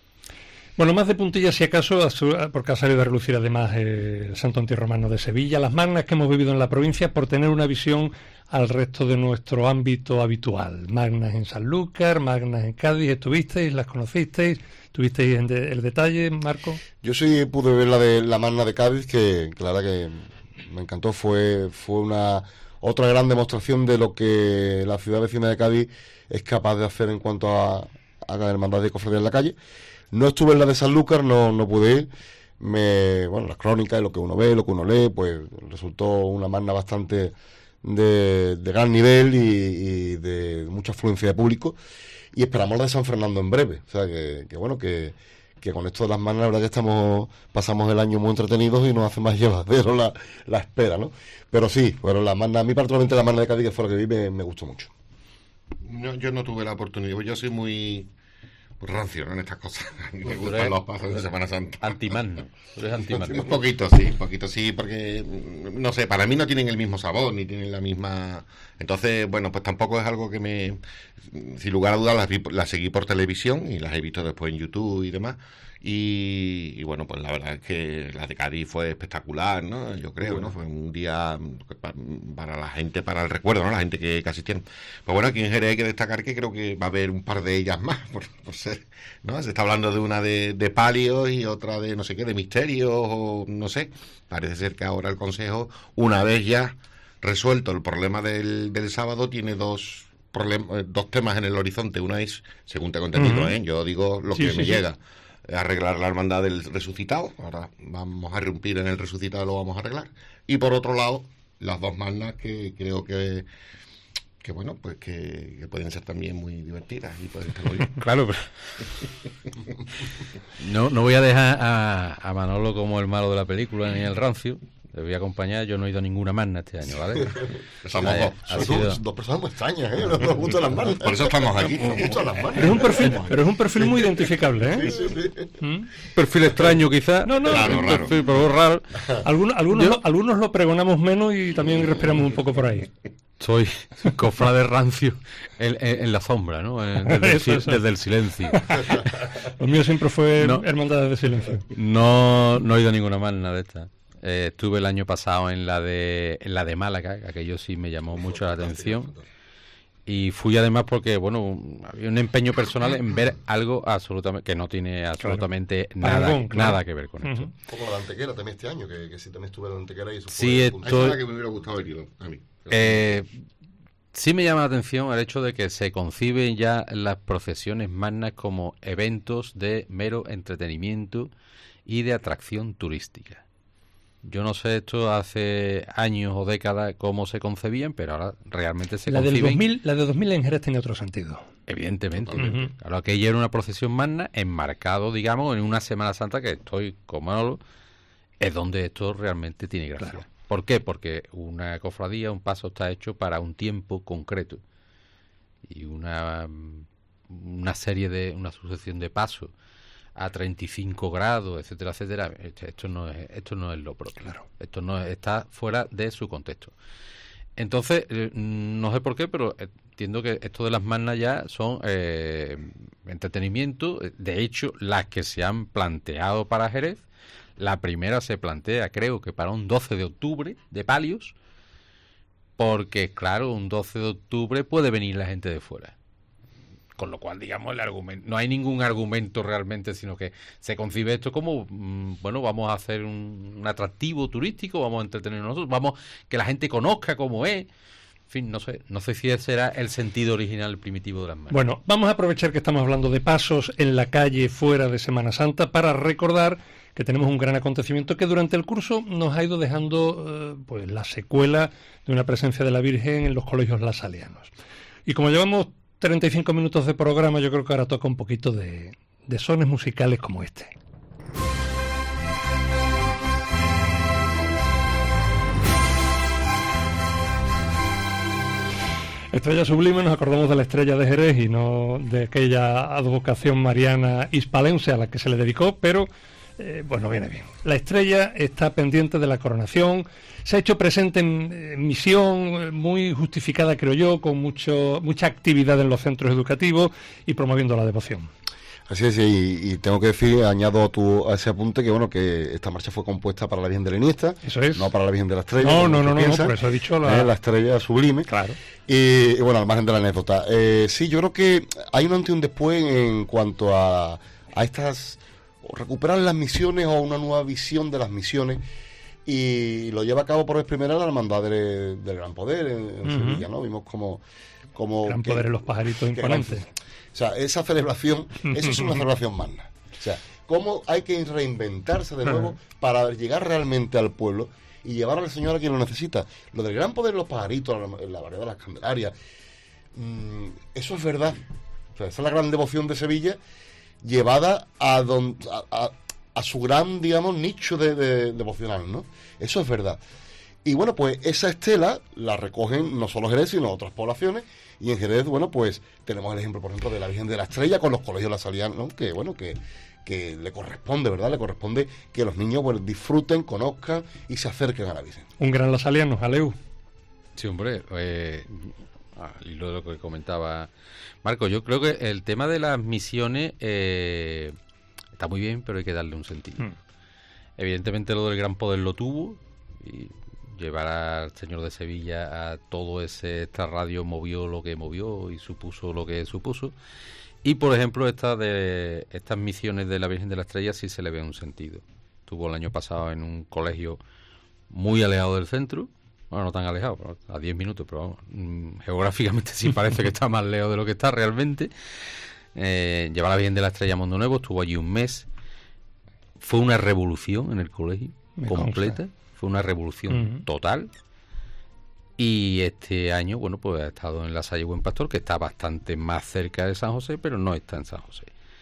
Bueno, más de puntillas si acaso, porque ha salido a relucir además eh, el Santo Antirromano de Sevilla, las magnas que hemos vivido en la provincia, por tener una visión al resto de nuestro ámbito habitual. Magnas en Sanlúcar, magnas en Cádiz, ¿estuvisteis? ¿Las conocisteis? ¿Tuvisteis en de, el detalle, Marco? Yo sí pude ver la de la magna de Cádiz, que, que la verdad que me encantó, fue, fue una otra gran demostración de lo que la ciudad vecina de Cádiz es capaz de hacer en cuanto a, a hermandad de cofradía en la calle. No estuve en la de Sanlúcar, no, no pude ir. me, bueno, las crónicas, lo que uno ve, lo que uno lee, pues resultó una magna bastante de, de gran nivel y, y de mucha afluencia de público, y esperamos la de San Fernando en breve, o sea que, que bueno, que, que con esto de las magnas la verdad que estamos, pasamos el año muy entretenidos y nos hace más llevadero la, la espera, ¿no? Pero sí, bueno, la magna, a mí particularmente la magna de Cádiz, que fue la que vi, me, me gustó mucho. No, yo no tuve la oportunidad, yo soy muy rancio, ¿no? En estas cosas. A mí me gustan los pasos de Semana Santa. Antimagno. Tú eres antimagno. Un poquito, sí, un poquito sí, porque, no sé, para mí no tienen el mismo sabor, ni tienen la misma... Entonces, bueno, pues tampoco es algo que me... Sin lugar a dudas, las, vi, las seguí por televisión y las he visto después en YouTube y demás. Y, y bueno, pues la verdad es que la de Cádiz fue espectacular, ¿no? Yo creo, bueno. ¿no? Fue un día para, para la gente, para el recuerdo, ¿no? La gente que, que asistieron. Pues bueno, aquí en Jerez hay que destacar que creo que va a haber un par de ellas más, por, por ser, ¿no? Se está hablando de una de, de palios y otra de no sé qué, de misterios o no sé. Parece ser que ahora el Consejo, una vez ya resuelto el problema del, del sábado, tiene dos, problem, dos temas en el horizonte. Una es, según tengo entendido, uh-huh. ¿eh? Yo digo lo sí, que sí, me sí. llega. Arreglar la hermandad del resucitado, ahora vamos a irrumpir en el resucitado, lo vamos a arreglar, y por otro lado las dos magnas que creo que que bueno, pues que, que pueden ser también muy divertidas y pueden estar bien. Claro, pero no, no voy a dejar a, a Manolo como el malo de la película ni el rancio. Te voy a acompañar, yo no he ido a ninguna magna este año, ¿vale? Somos dos. Ha sido... dos personas muy extrañas, ¿eh? No nos gustan las magnas. Por eso estamos aquí. Nos gustan las magnas. Pero es un perfil, pero es un perfil muy identificable, ¿eh? Sí, sí, sí. ¿Mm? Perfil extraño, quizá. No, no, raro, un raro. perfil, pero raro. Algunos, algunos, yo... lo, algunos lo pregonamos menos y también respiramos un poco por ahí. Soy cofrade rancio en, en, en la sombra, ¿no? Desde, eso, el, eso. desde el silencio. Lo mío siempre fue no, hermandades de silencio. No, no he ido a ninguna magna de estas. Eh, estuve el año pasado en la de en la de Málaga, que aquello sí me llamó mucho la atención. Y fui además porque, bueno, había un empeño personal en ver algo absolutamente que no tiene absolutamente claro. nada, Pagón, claro. nada que ver con uh-huh. esto. Un poco la Antequera también este año, que, que sí también estuve en la Antequera y eso sí, fue... Estoy... Esa es la que me hubiera gustado haber ido a mí. Eh, sí me llama la atención el hecho de que se conciben ya las procesiones magnas como eventos de mero entretenimiento y de atracción turística. Yo no sé esto hace años o décadas cómo se concebían, pero ahora realmente se la conciben. Del dos mil, la de dos mil en Jerez tenía otro sentido. Evidentemente. Uh-huh. Claro, aquella era una procesión magna enmarcado, digamos, en una Semana Santa que estoy como Manolo, es donde esto realmente tiene gracia. Claro. ¿Por qué? Porque una cofradía, un paso está hecho para un tiempo concreto. Y una, una serie de, una sucesión de pasos a treinta y cinco grados, etcétera, etcétera, esto no es, esto no es lo propio. Claro. Esto no es, está fuera de su contexto. Entonces, eh, no sé por qué, pero entiendo que esto de las magnas ya son eh, entretenimiento. De hecho, las que se han planteado para Jerez, la primera se plantea, creo que para un doce de octubre de palios, porque, claro, un doce de octubre puede venir la gente de fuera. Con lo cual, digamos, el argumento, no hay ningún argumento realmente, sino que se concibe esto como, mmm, bueno, vamos a hacer un, un atractivo turístico, vamos a entretenernos nosotros, vamos que la gente conozca cómo es. En fin, no sé, no sé si ese era el sentido original primitivo de las magnas. Bueno, vamos a aprovechar que estamos hablando de pasos en la calle fuera de Semana Santa para recordar que tenemos un gran acontecimiento que durante el curso nos ha ido dejando eh, pues la secuela de una presencia de la Virgen en los colegios lasalianos. Y como llevamos treinta y cinco minutos de programa, yo creo que ahora toca un poquito de, de sones musicales como este. Estrella Sublime, nos acordamos de la Estrella de Jerez y no de aquella advocación mariana hispalense a la que se le dedicó, pero eh, bueno, viene bien. La Estrella está pendiente de la coronación, se ha hecho presente en, en misión, muy justificada creo yo, con mucho mucha actividad en los centros educativos y promoviendo la devoción. Así es, y, y tengo que decir, añado a, tu, a ese apunte, que bueno, que esta marcha fue compuesta para la Virgen de la Iniesta, eso es, no para la Virgen de la Estrella. No, no, no, no, no, por eso he dicho la... Eh, la Estrella Sublime. Claro. Y, y bueno, al margen de la anécdota. Eh, sí, yo creo que hay un antes y un después en cuanto a, a estas, o recuperar las misiones o una nueva visión de las misiones, y lo lleva a cabo por vez primera la Hermandad del, del Gran Poder en, en uh-huh. Sevilla, ¿no? Vimos como... como Gran que, Poder en los pajaritos imponentes. O sea, esa celebración, eso es una celebración magna. O sea, cómo hay que reinventarse de nuevo para llegar realmente al pueblo y llevar al Señor a quien lo necesita. Lo del gran poder de los pajaritos, la, la variedad de las Candelarias, mmm, eso es verdad. O sea, esa es la gran devoción de Sevilla, llevada a, don, a, a, a su gran, digamos, nicho de, de, devocional, ¿no? Eso es verdad. Y bueno, pues esa estela la recogen no solo Jerez, sino otras poblaciones. Y en Jerez, bueno, pues tenemos el ejemplo, por ejemplo, de la Virgen de la Estrella con los colegios La Salesiana, ¿no? Que, bueno, que, que le corresponde, ¿verdad? Le corresponde que los niños, bueno, disfruten, conozcan y se acerquen a la Virgen. Un gran lasaliano, Aleu. Sí, hombre, eh, al hilo de lo que comentaba Marco, yo creo que el tema de las misiones eh, está muy bien, pero hay que darle un sentido. Hmm. Evidentemente lo del gran poder lo tuvo, y llevar al Señor de Sevilla a todo ese extrarradio movió lo que movió y supuso lo que supuso. Y por ejemplo esta de estas misiones de la Virgen de la Estrella sí se le ve un sentido. Estuvo el año pasado en un colegio muy alejado del centro, bueno, no tan alejado, a diez minutos, pero vamos, geográficamente sí parece que está más lejos de lo que está realmente. Eh, lleva a la Virgen de la Estrella a Mundo Nuevo, estuvo allí un mes. Fue una revolución en el colegio, Me completa. Consta. Fue una revolución uh-huh. total. Y este año, bueno, pues ha estado en la Salle Buen Pastor, que está bastante más cerca de San José, pero no está en San José.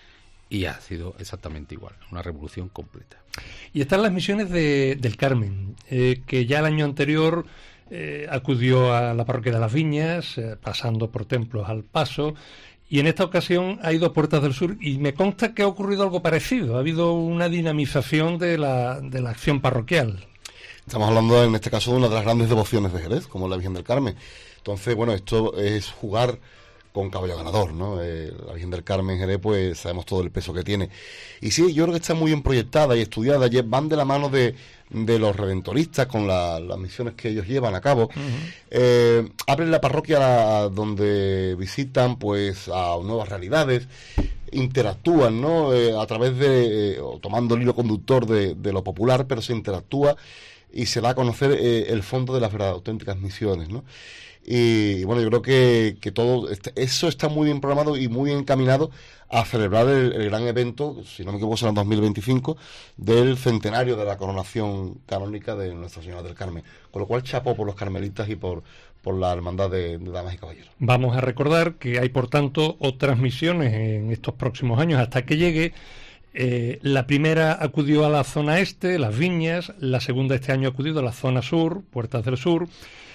Y ha sido exactamente igual, una revolución completa. Y están las misiones de, del Carmen, eh, que ya el año anterior eh, acudió a la parroquia de las Viñas, eh, pasando por templos al paso, y en esta ocasión ha ido a Puertas del Sur, y me consta que ha ocurrido algo parecido, ha habido una dinamización de la, de la acción parroquial. Estamos hablando en este caso de una de las grandes devociones de Jerez, como la Virgen del Carmen. Entonces, bueno, esto es jugar con caballo ganador, ¿no? Eh, la Virgen del Carmen Jerez, pues sabemos todo el peso que tiene. Y sí, yo creo que está muy bien proyectada y estudiada, y van de la mano de, de los redentoristas con la, las misiones que ellos llevan a cabo. Uh-huh. Eh, abren la parroquia donde visitan, pues, a nuevas realidades, interactúan, ¿no? Eh, a través de, eh, o tomando el hilo conductor de, de lo popular, pero se interactúa y se da a conocer eh, el fondo de las verdaderas auténticas misiones, ¿no? Y, y bueno, yo creo que, que todo este, eso está muy bien programado y muy encaminado a celebrar el, el gran evento, si no me equivoco será en dos mil veinticinco, del centenario de la coronación canónica de Nuestra Señora del Carmen. Con lo cual, chapo por los carmelitas y por, por la hermandad de, de damas y caballeros. Vamos a recordar que hay, por tanto, otras misiones en estos próximos años hasta que llegue. Eh, la primera acudió a la zona este, Las Viñas. La segunda este año ha acudido a la zona sur, Puertas del Sur.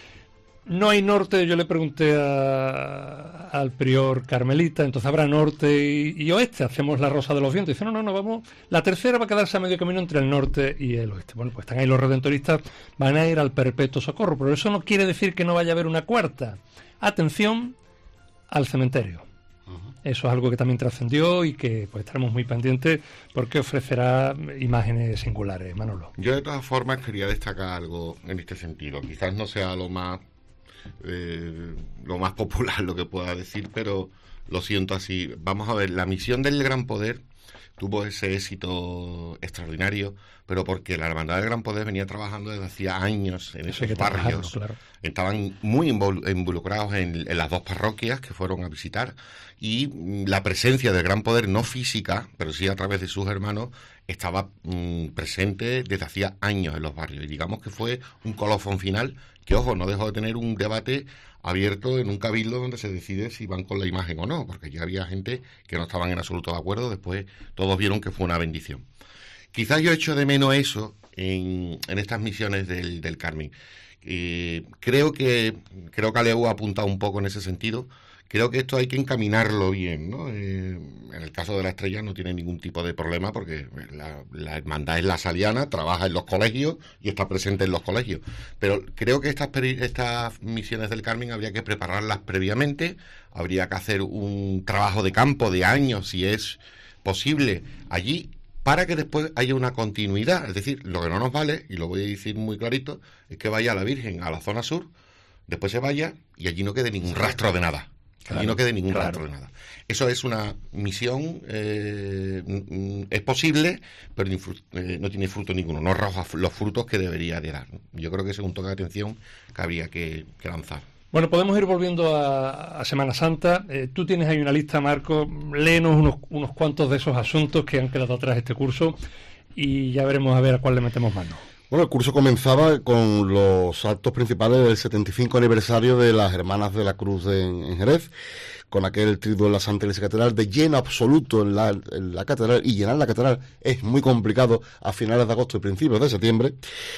No hay norte. Yo le pregunté a, al prior carmelita, entonces habrá norte y, y oeste, hacemos la Rosa de los Vientos. Dice, no, no, no, vamos, la tercera va a quedarse a medio camino entre el norte y el oeste. Bueno, pues están ahí los redentoristas, van a ir al Perpetuo Socorro, pero eso no quiere decir que no vaya a haber una cuarta. Atención al cementerio. Eso es algo que también trascendió y que pues estaremos muy pendientes porque ofrecerá imágenes singulares. Manolo. Yo de todas formas quería destacar algo en este sentido. Quizás no sea lo más eh, lo más popular lo que pueda decir, pero lo siento así. Vamos a ver, la misión del Gran Poder tuvo ese éxito extraordinario, pero porque la Hermandad del Gran Poder venía trabajando desde hacía años en esos barrios. Claro. Estaban muy involucrados en, en las dos parroquias que fueron a visitar, y la presencia del Gran Poder, no física, pero sí a través de sus hermanos, estaba mmm, presente desde hacía años en los barrios. Y digamos que fue un colofón final que, ojo, no dejó de tener un debate abierto en un cabildo donde se decide si van con la imagen o no, porque ya había gente que no estaban en absoluto de acuerdo. Después todos vieron que fue una bendición. Quizás yo echo de menos eso en, en estas misiones del, del Carmen. Eh, creo que creo que Aleu ha apuntado un poco en ese sentido. Creo que esto hay que encaminarlo bien, ¿no? Eh, en el caso de la Estrella no tiene ningún tipo de problema porque la, la hermandad es la saliana, trabaja en los colegios y está presente en los colegios. Pero creo que estas, estas misiones del Carmen habría que prepararlas previamente, habría que hacer un trabajo de campo de años, si es posible, allí, para que después haya una continuidad. Es decir, lo que no nos vale, y lo voy a decir muy clarito, es que vaya la Virgen a la zona sur, después se vaya y allí no quede ningún rastro de nada. Claro, y no quede ningún claro. rastro de nada. Eso es una misión, eh, es posible, pero eh, no tiene fruto ninguno, no arroja los frutos que debería de dar. Yo creo que ese es un toque de atención que habría que, que lanzar. Bueno, podemos ir volviendo a, a Semana Santa. Eh, tú tienes ahí una lista, Marco. Léenos unos, unos cuantos de esos asuntos que han quedado atrás este curso y ya veremos a ver a cuál le metemos mano. Bueno, el curso comenzaba con los actos principales del setenta y cinco aniversario de las Hermanas de la Cruz en, en Jerez, con aquel triduo en la Santa Iglesia Catedral de lleno absoluto en la, en la catedral, y llenar la catedral es muy complicado a finales de agosto y principios de septiembre.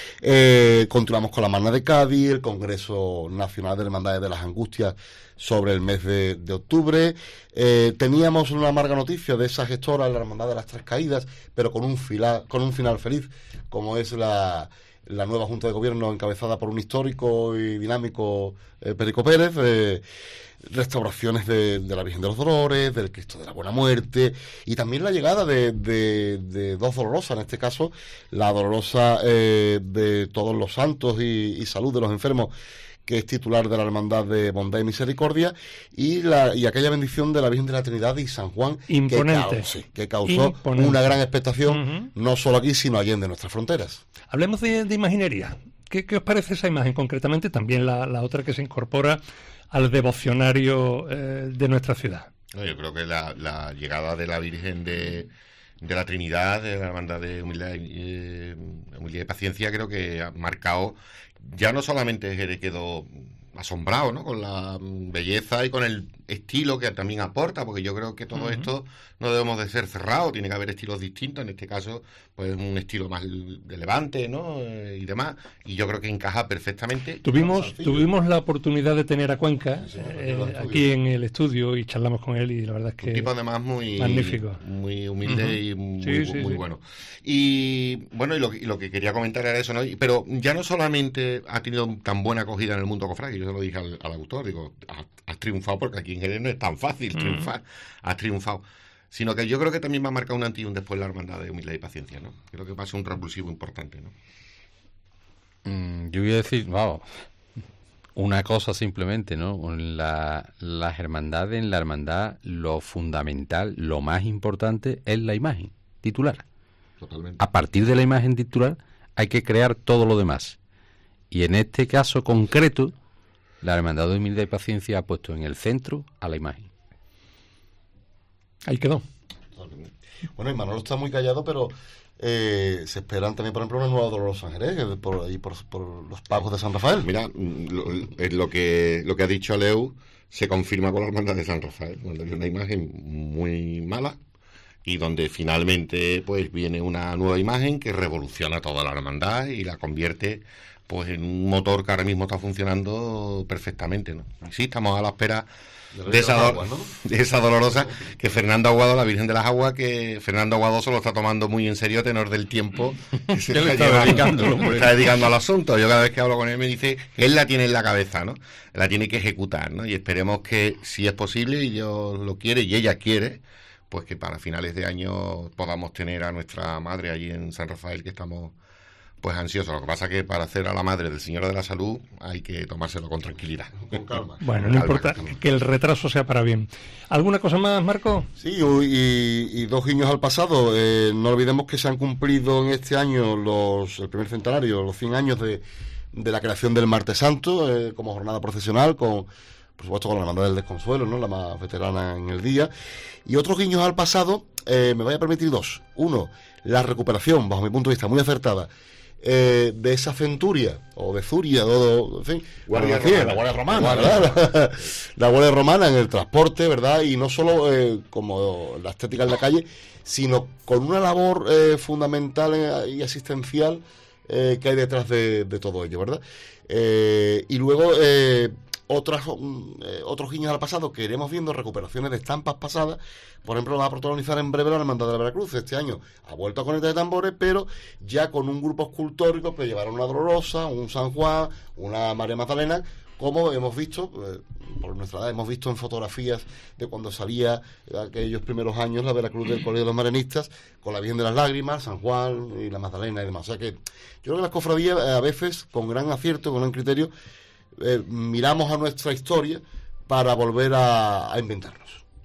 Eh, continuamos con la Magna de Cádiz, el Congreso Nacional de Hermandades de las Angustias sobre el mes de, de octubre. Eh, teníamos una amarga noticia de esa gestora, la Hermandad de las Tres Caídas, pero con un, fila, con un final feliz, como es la... la nueva Junta de Gobierno encabezada por un histórico y dinámico eh, Perico Pérez, eh, restauraciones de, de la Virgen de los Dolores, del Cristo de la Buena Muerte, y también la llegada de, de, de dos dolorosas, en este caso la dolorosa eh, de Todos los Santos y, y Salud de los Enfermos, que es titular de la Hermandad de Bondad y Misericordia, y la y aquella bendición de la Virgen de la Trinidad y San Juan, imponente, que, sí, que causó imponente. Una gran expectación, uh-huh. no solo aquí, sino allá en nuestras fronteras. Hablemos de, de imaginería. ¿Qué, ¿Qué os parece esa imagen concretamente? También la, la otra que se incorpora al devocionario eh, de nuestra ciudad. No, yo creo que la, la llegada de la Virgen de, de la Trinidad, de la Hermandad de Humildad, eh, Humildad y Paciencia, creo que ha marcado, ya no solamente Jerez quedó asombrado, ¿no?, con la belleza y con el estilo que también aporta, porque yo creo que todo uh-huh. esto no debemos de ser cerrados, tiene que haber estilos distintos, en este caso pues un estilo más de Levante, ¿no?, eh, y demás, y yo creo que encaja perfectamente. Tuvimos tuvimos la oportunidad de tener a Cuenca sí, sí, eh, aquí en el estudio y charlamos con él y la verdad es que un tipo además muy magnífico, muy humilde uh-huh. y muy, sí, sí, muy sí. bueno. Y bueno, y lo, y lo que quería comentar era eso, ¿no? Pero ya no solamente ha tenido tan buena acogida en el mundo cofrade, yo se lo dije al, al autor, digo, has, has triunfado, porque aquí en Jerez no es tan fácil triunfar, uh-huh. has triunfado, sino que yo creo que también va a marcar un antes y un después la Hermandad de Humildad y Paciencia, ¿no? Creo que va a ser un revulsivo importante, ¿no? Mm, yo voy a decir, vamos, una cosa simplemente, ¿no? La, las hermandades, en la hermandad, lo fundamental, lo más importante es la imagen titular. Totalmente. A partir de la imagen titular hay que crear todo lo demás. Y en este caso concreto, la Hermandad de Humildad y Paciencia ha puesto en el centro a la imagen. Ahí quedó. Bueno, y Manolo está muy callado, pero eh, se esperan también, por ejemplo, una nueva Dolorosa en Jerez, por ahí por, por los pagos de San Rafael. Mira, lo, lo que lo que ha dicho Leu se confirma con la Hermandad de San Rafael, donde hay una imagen muy mala y donde finalmente pues viene una nueva imagen que revoluciona toda la hermandad y la convierte pues en un motor que ahora mismo está funcionando perfectamente, ¿no? Y sí, estamos a la espera de esa, aguas, ¿no? de esa dolorosa, que Fernando Aguado, la Virgen de las Aguas, que Fernando Aguado se lo está tomando muy en serio, tenor del tiempo que se está, está, dedicando, está dedicando al asunto. Yo cada vez que hablo con él me dice que él la tiene en la cabeza, ¿no? La tiene que ejecutar, ¿no? Y esperemos que, si es posible, y Dios lo quiere, y ella quiere, pues que para finales de año podamos tener a nuestra madre allí en San Rafael, que estamos pues ansiosos. Lo que pasa es que para hacer a la madre del Señor de la Salud hay que tomárselo con tranquilidad. Con calma. Bueno, no importa que el retraso sea para bien. ¿Alguna cosa más, Marco? Sí, y, y dos guiños al pasado. Eh, no olvidemos que se han cumplido en este año los el primer centenario, los cien años de, de la creación del Martes Santo, eh, como jornada procesional, con por supuesto con la Hermandad del Desconsuelo, ¿no?, la más veterana en el día. Y otros guiños al pasado, eh, me voy a permitir dos. Uno, la recuperación, bajo mi punto de vista, muy acertada, Eh, de esa centuria o de Zuria o, en fin, guardia romana, la Guardia Romana, ¿verdad? La Guardia Romana en el transporte, ¿verdad? Y no solo eh, como la estética en la calle, sino con una labor eh, fundamental y asistencial eh, que hay detrás de, de todo ello, ¿verdad? Eh, y luego eh, otras eh, otros guiños al pasado que iremos viendo, recuperaciones de estampas pasadas. Por ejemplo, va a protagonizar en breve la Hermandad de la Veracruz. Este año ha vuelto a conectar de tambores, pero ya con un grupo escultórico que llevaron una Dolorosa, un San Juan, una María Magdalena, como hemos visto, eh, por nuestra edad, hemos visto en fotografías de cuando salía aquellos primeros años la Veracruz del Colegio de los Marianistas, con la Virgen de las Lágrimas, San Juan y la Magdalena y demás. O sea que yo creo que las cofradías, eh, a veces, con gran acierto, con gran criterio, eh, miramos a nuestra historia para volver a, a inventarnos.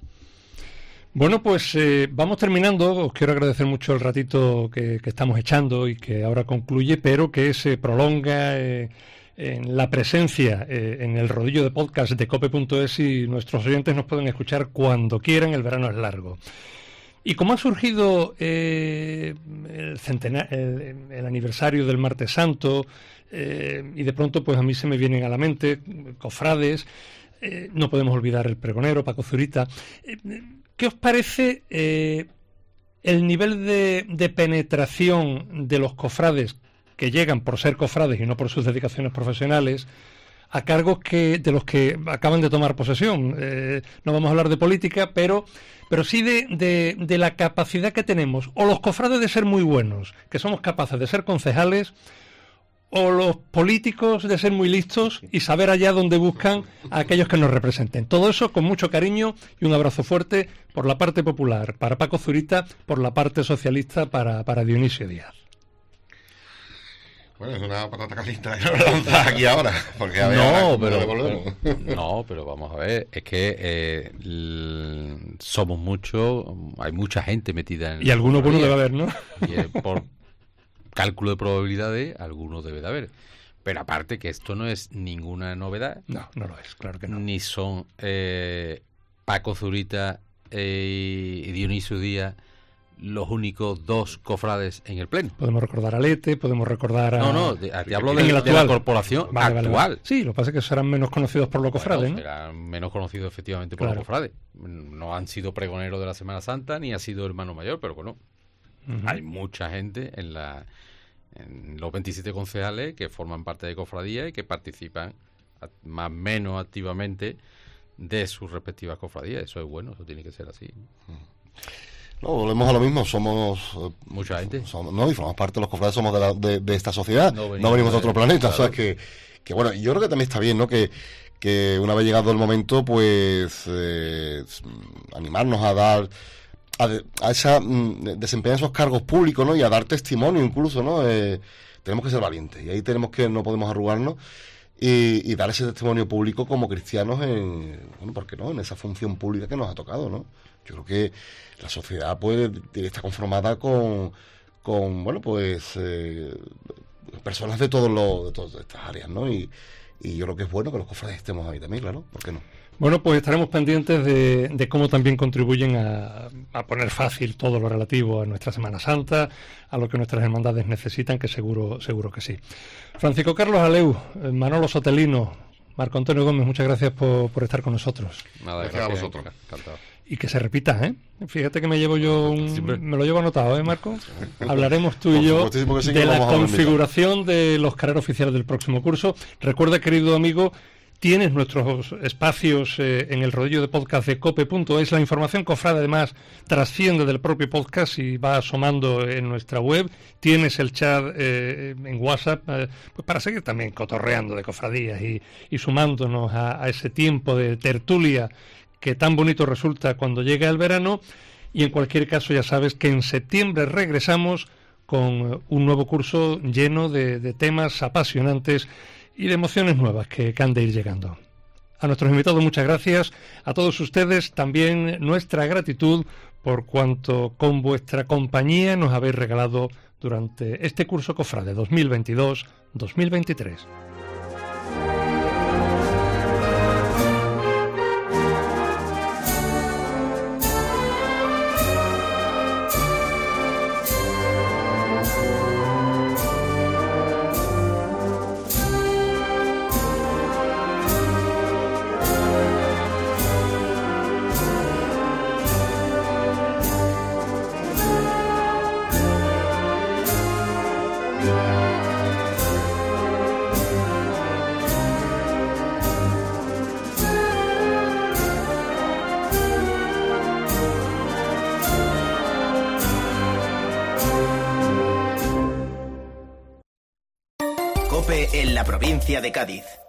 Bueno, pues eh, vamos terminando. Os quiero agradecer mucho el ratito que, que estamos echando y que ahora concluye, pero que se prolonga eh, en la presencia eh, en el rodillo de podcast de cope punto es y nuestros oyentes nos pueden escuchar cuando quieran, el verano es largo. Y como ha surgido eh, el, centena- el, el aniversario del Martes Santo, eh, y de pronto pues a mí se me vienen a la mente cofrades, eh, no podemos olvidar el pregonero, Paco Zurita. Eh, ¿Qué os parece eh, el nivel de, de penetración de los cofrades que llegan por ser cofrades y no por sus dedicaciones profesionales a cargos que de los que acaban de tomar posesión? Eh, no vamos a hablar de política, pero, pero sí de, de, de la capacidad que tenemos, o los cofrades de ser muy buenos, que somos capaces de ser concejales, o los políticos de ser muy listos y saber allá dónde buscan a aquellos que nos representen. Todo eso con mucho cariño y un abrazo fuerte por la parte popular para Paco Zurita, por la parte socialista para, para Dionisio Díaz. Bueno, es una patata caliente que nos lanzas aquí ahora, porque a ver, no, ahora, pero, pero no, pero vamos a ver, es que eh, l- somos muchos, hay mucha gente metida en... Y alguno bueno debe haber, ¿no? Y eh, por cálculo de probabilidades, algunos debe de haber. Pero aparte que esto no es ninguna novedad. No, no lo es, claro que no. Ni son eh, Paco Zurita eh, y Dionisio Díaz los únicos dos cofrades en el pleno. Podemos recordar a Lete, podemos recordar a... No, no, te hablo de, en el de la corporación vale, vale, actual. vale. Sí, lo que pasa es que serán menos conocidos por los cofrades, Bueno, ¿no? serán menos conocidos efectivamente por Claro. los cofrades. No han sido pregoneros de la Semana Santa, ni ha sido hermano mayor, pero bueno, Uh-huh. hay mucha gente en la en los veintisiete concejales que forman parte de cofradías y que participan a- más o menos activamente de sus respectivas cofradías. Eso es bueno, eso tiene que ser así. No, volvemos a lo mismo, somos... eh, Mucha gente. Somos, no, y formamos parte de los cofrades, somos de, la, de, de esta sociedad, No no venimos venimos, de de- otro planeta, claro. o sea, que, que bueno, yo creo que también está bien, ¿no?, que, que una vez llegado el momento, pues, eh, animarnos a dar, a, de- a esa, mm, desempeñar esos cargos públicos, ¿no?, y a dar testimonio incluso, ¿no?, eh, tenemos que ser valientes, y ahí tenemos que, no podemos arrugarnos, y, y dar ese testimonio público como cristianos en, bueno, ¿por qué no?, en esa función pública que nos ha tocado, ¿no? Yo creo que la sociedad pues está conformada con, con bueno, pues eh, personas de todos los, de todas estas áreas, ¿no? Y, y yo creo que es bueno que los cofrades estemos ahí también, claro, ¿por qué no? Bueno, pues estaremos pendientes de, de cómo también contribuyen a, a poner fácil todo lo relativo a nuestra Semana Santa, a lo que nuestras hermandades necesitan, que seguro seguro que sí. Francisco Carlos Aleu, eh, Manolo Sotelino, Marco Antonio Gómez, muchas gracias por, por estar con nosotros. Nada, Gracias a vosotros. Encantado. Y que se repita, ¿eh? Fíjate que me llevo yo un... Siempre. Me lo llevo anotado, ¿eh, Marco? Hablaremos tú Por y yo supuestísimo que sí, que de lo la vamos a reivindicar. configuración de los carreros oficiales del próximo curso. Recuerda, querido amigo, tienes nuestros espacios eh, en el rodillo de podcast de cope punto es. La información cofrade, además, trasciende del propio podcast y va asomando en nuestra web. Tienes el chat eh, en WhatsApp, eh, pues para seguir también cotorreando de cofradías y, y sumándonos a, a ese tiempo de tertulia que tan bonito resulta cuando llega el verano. Y en cualquier caso ya sabes que en septiembre regresamos con un nuevo curso lleno de, de temas apasionantes y de emociones nuevas que, que han de ir llegando. A nuestros invitados muchas gracias, a todos ustedes también nuestra gratitud por cuanto con vuestra compañía nos habéis regalado durante este curso cofrade dos mil veintidós dos mil veintitrés. COPE en la provincia de Cádiz.